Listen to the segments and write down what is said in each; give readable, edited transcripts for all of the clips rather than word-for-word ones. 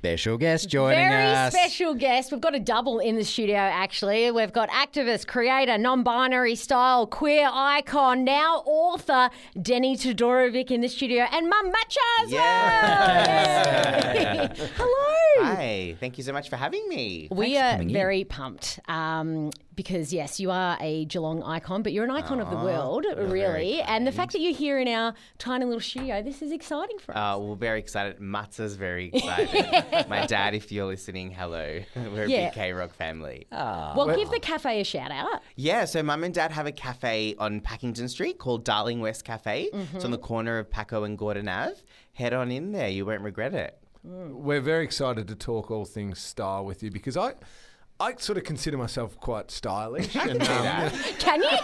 special guest joining us. Very special guest. We've got a double in the studio, actually. We've got activist, creator, non-binary style, queer icon, now author, Denny Todorovic in the studio, and Mum Matcha as well. Yay. Hello. Hi. Thank you so much for having me. We are very pumped because, yes, you are a Geelong icon, but you're an icon of the world, really. And the fact that you're here in our tiny little studio, this is exciting for us. We're very excited. Matza's very excited. My dad, if you're listening, hello. We're a big K-Rock family. Well, give the cafe a shout out. Yeah, so Mum and Dad have a cafe on Packington Street called Darling West Cafe. It's on the corner of Paco and Gordon Ave. Head on in there. You won't regret it. We're very excited to talk all things style with you because I sort of consider myself quite stylish. And, Can you?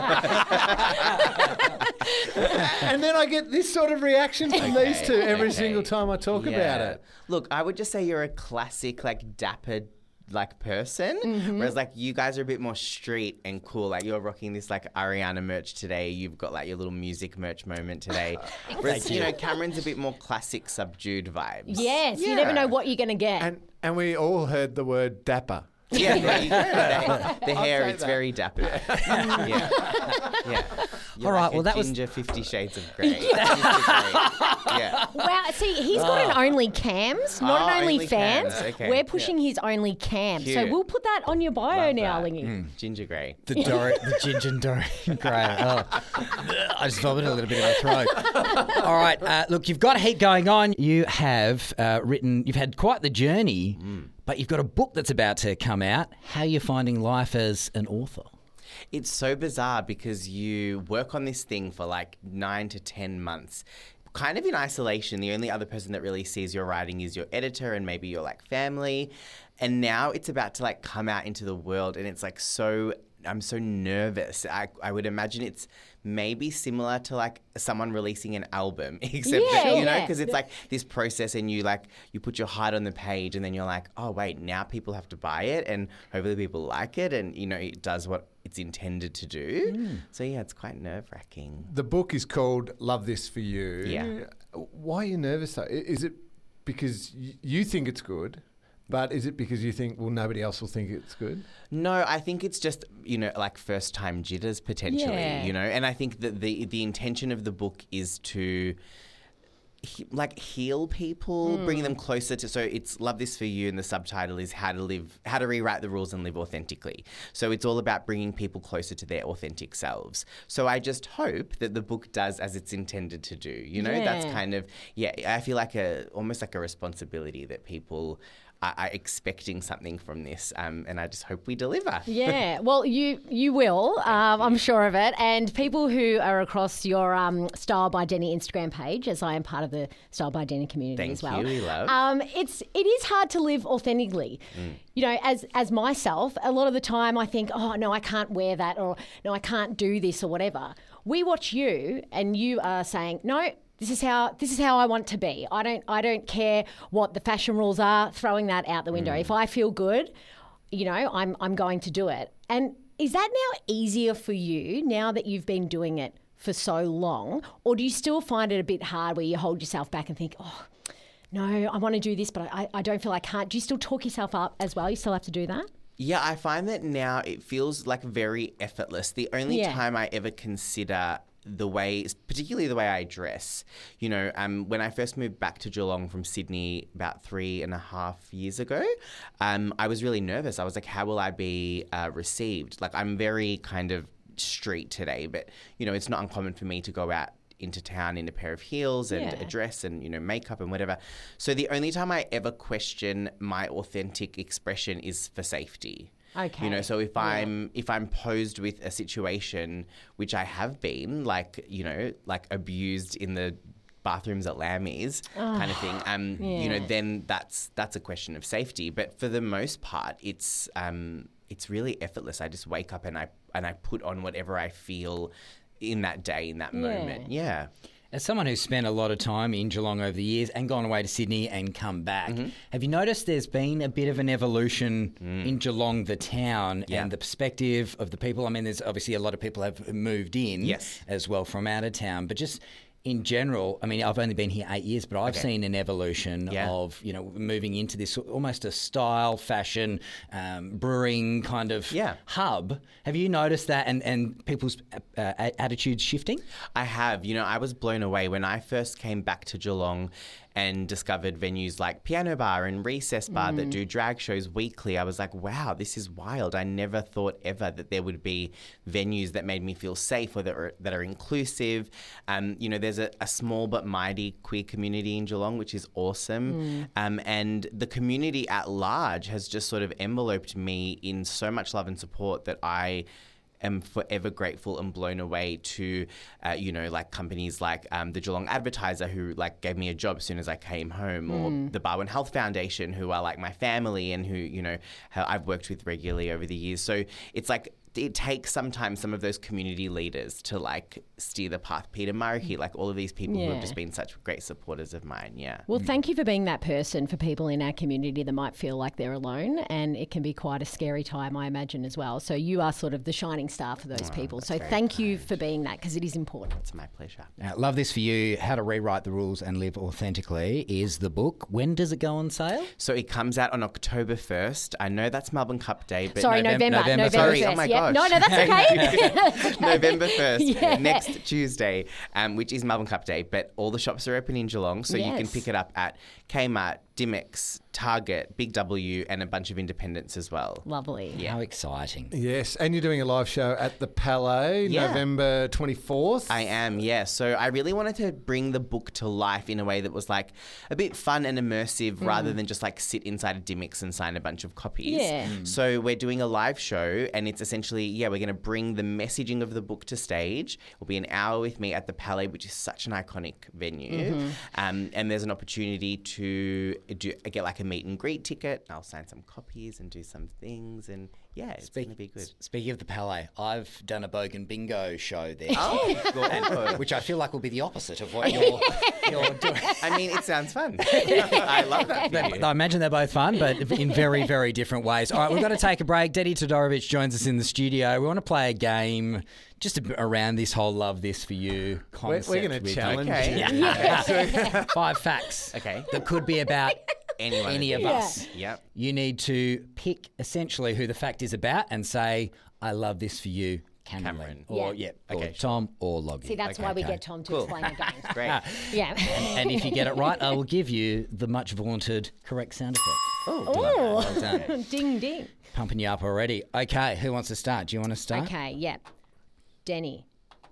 and then I get this sort of reaction from these two every single time I talk about it. Look, I would just say you're a classic, dapper person, whereas you guys are a bit more street and cool. You're rocking this Ariana merch today. You've got your little music merch moment today. Whereas Cameron's a bit more classic, subdued vibes. Yes, you never know what you're going to get. And we all heard the word dapper. Yeah, there you go. The hair, it's very dapper. Yeah. You're All right, well, that ginger 50 Shades of Grey. Yeah. Wow, see, he's got an only cams, not an only fans. Okay. We're pushing his only cams. So we'll put that on your bio now, Lingy. Ginger Grey. The ginger and Dorian Gray. Oh. I just vomited a little bit in my throat. All right, look, you've got a heap going on. You have you've had quite the journey, but you've got a book that's about to come out. How are you finding life as an author? It's so bizarre because you work on this thing for 9 to 10 months, kind of in isolation. The only other person that really sees your writing is your editor and maybe your family. And now it's about to come out into the world, and it's I'm so nervous. I would imagine it's maybe similar to someone releasing an album, except that, because it's this process, and you put your heart on the page, and then you're oh wait, now people have to buy it, and hopefully people like it, and it does what it's intended to do. So yeah, it's quite nerve-wracking. The book is called Love This For You. Yeah. Why are you nervous though? Is it because you think it's good? But is it because you think, nobody else will think it's good? No, I think it's just, first-time jitters potentially, And I think that the intention of the book is to, heal people, bring them closer to... So it's Love This For You, and the subtitle is How to Rewrite the Rules and Live Authentically. So it's all about bringing people closer to their authentic selves. So I just hope that the book does as it's intended to do. That's kind of... Yeah, I feel almost like a responsibility that people... are expecting something from this, and I just hope we deliver. Yeah, well, you will, I'm sure of it. And people who are across your Style by Denny Instagram page, as I am part of the Style by Denny community as well. Thank you, we love. It is hard to live authentically. As myself, a lot of the time I think, oh no, I can't wear that, or no, I can't do this, or whatever. We watch you, and you are saying, no. This is how I want to be. I don't care what the fashion rules are, throwing that out the window. If I feel good, I'm going to do it. And is that now easier for you now that you've been doing it for so long? Or do you still find it a bit hard where you hold yourself back and think, oh, no, I want to do this, but I don't feel I can't. Do you still talk yourself up as well? You still have to do that? Yeah, I find that now it feels very effortless. The only time I ever consider particularly the way I dress, when I first moved back to Geelong from Sydney about 3.5 years ago, I was really nervous. I was how will I be received? I'm very kind of street today, but, it's not uncommon for me to go out into town in a pair of heels and a dress and, makeup and whatever. So the only time I ever question my authentic expression is for safety. Okay. So if I'm posed with a situation, which I have been, abused in the bathrooms at Lammy's kind of thing, then that's a question of safety. But for the most part, it's really effortless. I just wake up and I put on whatever I feel in that day, in that moment. Yeah. As someone who's spent a lot of time in Geelong over the years and gone away to Sydney and come back, have you noticed there's been a bit of an evolution in Geelong, the town, and the perspective of the people? I mean, there's obviously a lot of people have moved in as well from out of town, but just in general, I mean, I've only been here 8 years, but I've seen an evolution Yeah. of, moving into this almost a style, fashion, brewing kind of hub. Have you noticed that and people's attitudes shifting? I have. I was blown away when I first came back to Geelong and discovered venues like Piano Bar and Recess Bar that do drag shows weekly. I was like, wow, this is wild. I never thought ever that there would be venues that made me feel safe or that are inclusive. There's a small but mighty queer community in Geelong, which is awesome. And the community at large has just sort of enveloped me in so much love and support that I am forever grateful and blown away to, companies like the Geelong Advertiser, who gave me a job as soon as I came home, or the Barwon Health Foundation, who are like my family and who, I've worked with regularly over the years. So it's it takes sometimes some of those community leaders to steer the path. Peter Murray, all of these people who have just been such great supporters of mine. Yeah. Well, thank you for being that person for people in our community that might feel like they're alone, and it can be quite a scary time, I imagine, as well. So you are sort of the shining star for those people. So thank you for being that, because it is important. It's my pleasure. Love This For You, How to Rewrite the Rules and Live Authentically is the book. When does it go on sale? So it comes out on October 1st. I know that's Melbourne Cup Day, but Sorry, November. Sorry, 1st. oh my Yep. gosh. No, that's okay. November 1st, next Tuesday, which is Melbourne Cup Day. But all the shops are open in Geelong, so you can pick it up at Kmart, Dimmicks, Target, Big W, and a bunch of independents as well. Lovely. Yeah. How exciting. Yes, and you're doing a live show at the Palais, November 24th. I am, yeah. So I really wanted to bring the book to life in a way that was a bit fun and immersive rather than just sit inside a Dimmicks and sign a bunch of copies. Yeah. So we're doing a live show, and it's essentially, we're going to bring the messaging of the book to stage. It'll be an hour with me at the Palais, which is such an iconic venue. And there's an opportunity to get a meet and greet ticket. I'll sign some copies and do some things, and it's going to be good. Speaking of the Palais, I've done a Bogan Bingo show there. Oh, good. Which I feel like will be the opposite of what you're doing. I mean, it sounds fun. I love that. I imagine they're both fun, but in very, very different ways. All right, we've got to take a break. Denny Todorovic joins us in the studio. We want to play a game just around this whole Love This For You concept. We're going to challenge Okay. 5 facts that could be about any of us. Yep. You need to pick essentially who the fact is about and say, I love this for you, Cameron. Or Tom or Loggy. See, that's why we get Tom to explain the games. Great. Yeah. And if you get it right, I will give you the much vaunted correct sound effect. Oh. Well done. Ding, ding. Pumping you up already. Okay, who wants to start? Do you want to start? Okay, yeah. Denny,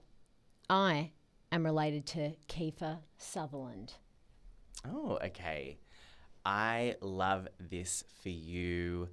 I am related to Kiefer Sutherland. Oh, okay. I love this for you,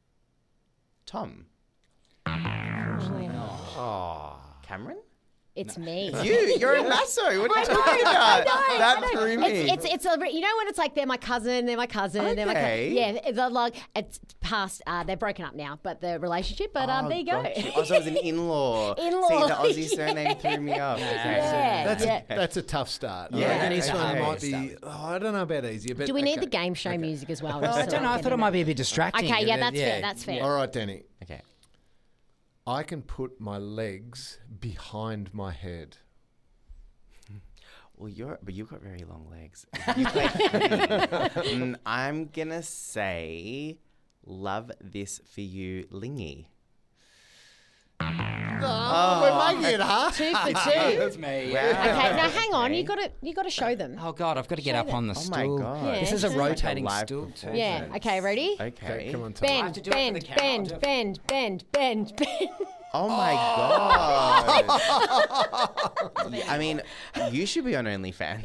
Tom. Actually not. Cameron? It's me. You're a lasso. What are you talking about? That threw me. It's when it's they're my cousin, they're my cousin, they're my cousin. Okay. Yeah, it's past. They're broken up now, but the relationship. But there you go. Oh, so it was an in-law. In-law. See, the Aussie surname threw me off. Yeah. That's a tough start. Yeah, and it's this one hard. might be. I don't know about easier, but Do we need the game show music as well? I don't know. I thought it might be a bit distracting. Okay, yeah, that's fair. That's fair. All right, Danny. Okay. I can put my legs behind my head. Well, you've got very long legs. You play free. I'm gonna say, love this for you, Lingy. We're making it hard. 2 for 2. That's me. Wow. Okay, now hang on. You got to show them. Oh God, I've got to get up on the Oh my stool. God. Yeah. This is a It's like a rotating live stool too. performance. Yeah. Okay. Ready? Okay. Come on, Tom. have to Bend, do it for the bend, camera. bend, bend, bend, bend. Oh my God. I mean, you should be on OnlyFans.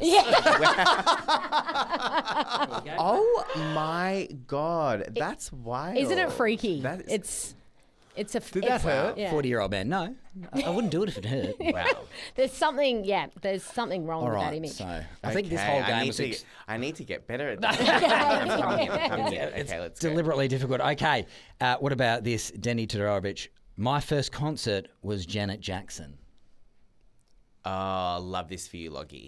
Oh my God. That's wild. Isn't it freaky? That is- It's a. Did that hurt? Yeah. 40-year-old man. No, I wouldn't do it if it hurt. Wow. There's something wrong All with that right, image. so I think this whole game was I need to get better at that. I'm here. Okay, let's go. deliberately difficult. Okay, what about this, Denny Todorovic? My first concert was Janet Jackson. Oh, love this for you, Loggy.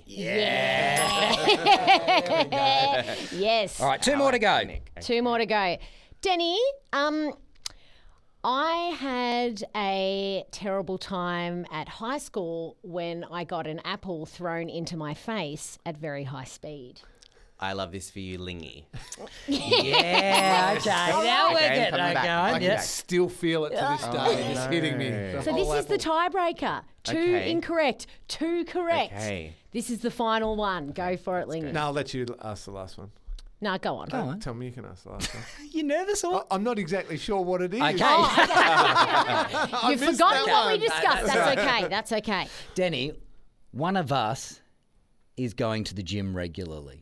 Yes. All right, 2 more to go. Iconic. 2 more to go. Denny, I had a terrible time at high school when I got an apple thrown into my face at very high speed. I love this for you, Lingy. Yeah, okay. Now we're Okay, getting coming it back, going. coming Yeah. back. Still feel it to this day. It's hitting me. The So this whole is the apple. tiebreaker. Two Okay. incorrect, two correct. Okay. This is the final one. Go for it, Lingy. No, I'll let you ask the last one. No, go on. on. Tell me you can ask the last one. You nervous or? I'm not exactly sure what it is. Okay. You've missed forgotten that what we one. discussed. That's okay. That's okay. Denny, one of us is going to the gym regularly.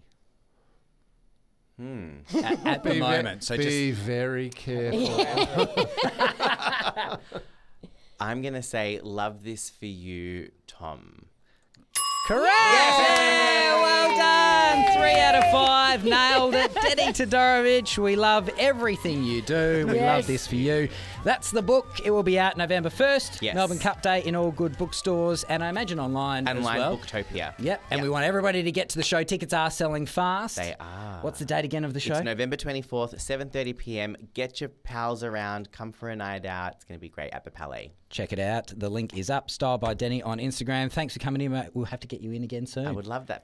At the moment. So be just very careful. I'm going to say, love this for you, Tom. correct. Yeah, well done. 3 out of 5. Nailed it. Denny Todorovich, we love everything you do. We love Yes. this for you. That's the book. It will be out November 1st. Yes. Melbourne Cup Day in all good bookstores and I imagine online as Online well. Booktopia. Yep. And we want everybody to get to the show. Tickets are selling fast. They are. What's the date again of the show? It's November 24th, 7:30 p.m. Get your pals around. Come for a night out. It's going to be great at the Palais. Check it out. The link is up. Style by Denny on Instagram. Thanks for coming in, mate. We'll have to get you in again soon. I would love that.